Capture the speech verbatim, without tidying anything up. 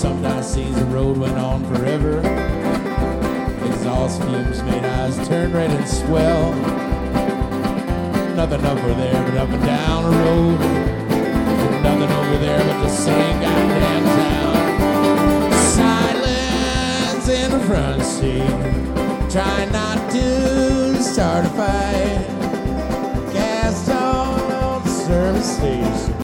Sometimes seems the road went on forever. Exhaust fumes made eyes turn red and swell. Nothing over there but up and down the road. Nothing over there but the same goddamn town. Silence in the front seat, trying not to start a fight. Gas on the service station.